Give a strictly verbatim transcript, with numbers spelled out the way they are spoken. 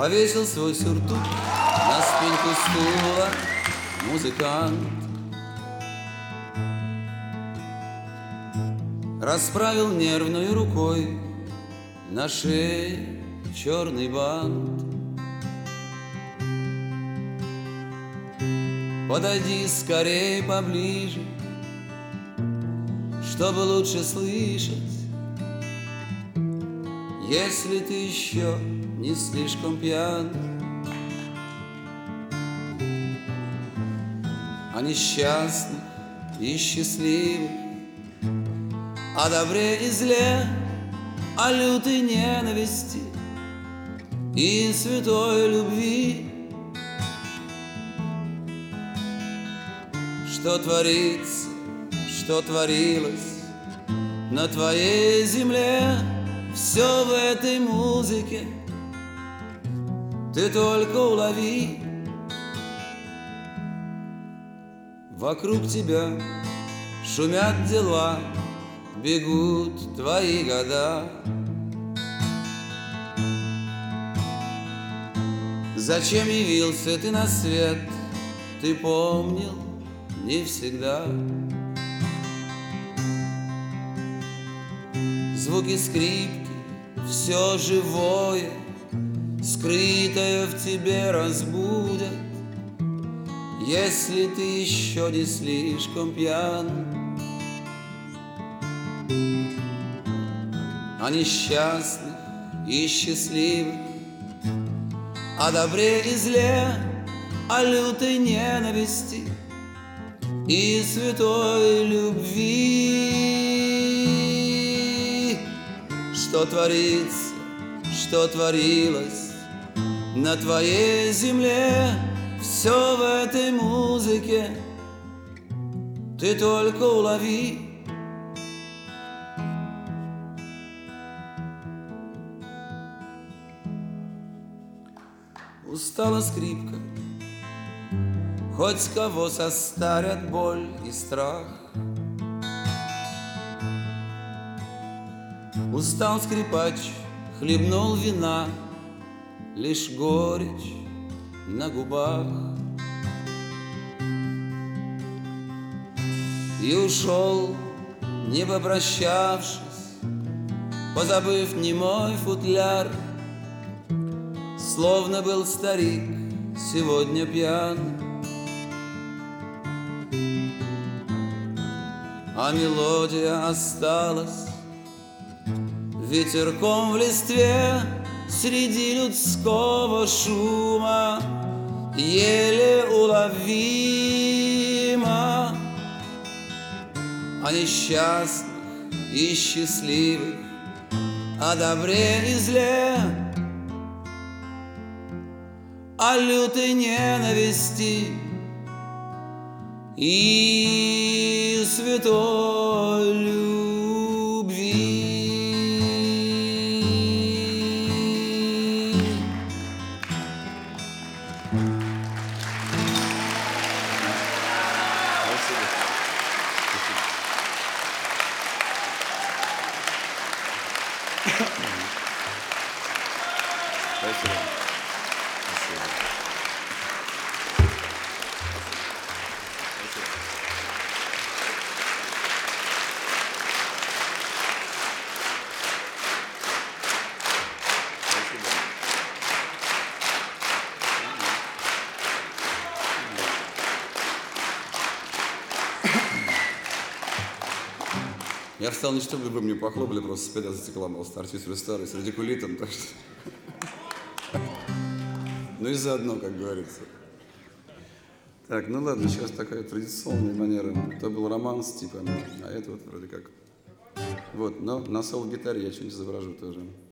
Повесил свой сюртук на спинку стула музыкант. Расправил нервной рукой на шее черный бант. Подойди скорей поближе, чтобы лучше слышать, если ты еще не слишком пьян. О несчастных и счастливых, о добре и зле, о лютой ненависти и святой любви. Что творится, что творилось на твоей земле, все в этой музыке ты только улови. Вокруг тебя шумят дела, бегут твои года. Зачем явился ты на свет, ты помнил не всегда. Звуки скрипки, все живое, скрытое в тебе разбудят, если ты еще не слишком пьян. О несчастных и счастливых, о добре и зле, о лютой ненависти и святой любви. Что творится, что творилось на твоей земле, все в этой музыке ты только улови. Устала скрипка, хоть кого состарят боль и страх. Устал скрипач, хлебнул вина, лишь горечь на губах. И ушел, не попрощавшись, позабыв немой футляр, словно был старик сегодня пьян. А мелодия осталась ветерком в листве среди людского шума, еле уловима. О несчастных и счастливых, о добре и зле, о лютой ненависти и святой любви. Спасибо. Я встал не чтобы вы мне похлопали, просто спеда затекла, мол, артист старый, с радикулитом, так что... Ну и заодно, как говорится. Так, ну ладно, сейчас такая традиционная манера. Это был романс, типа, а это вот вроде как... Вот, но на соло-гитаре я что-нибудь изображу тоже.